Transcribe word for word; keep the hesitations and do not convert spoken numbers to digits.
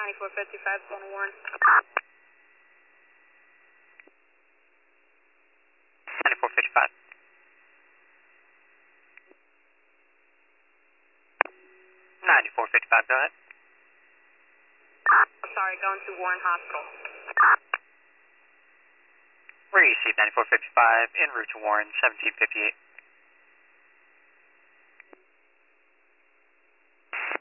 ninety-four fifty-five, going to Warren. ninety-four fifty-five. ninety-four fifty-five, go ahead. Sorry, going to Warren Hospital. Where you see ninety-four fifty-five, en route to Warren, seventeen fifty-eight.